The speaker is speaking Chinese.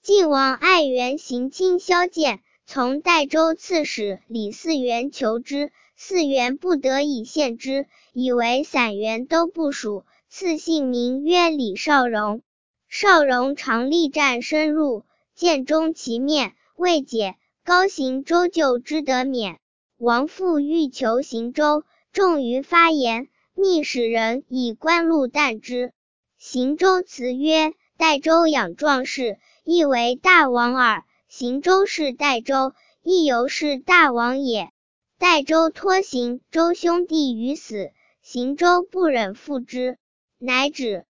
晋王爱元行卿萧谏，从代州刺史李嗣源求之，嗣源不得已献之，以为散元都部属，赐姓名曰李少荣。少荣常力战深入，建中其面，未解，高行州救之得免。王父欲求行州，重于发言，密使人以官禄啖之。行州辞曰：代州养壮士，亦为大王耳。行州是代州，亦犹是大王也。代州托行州兄弟于死，行州不忍负之，乃止。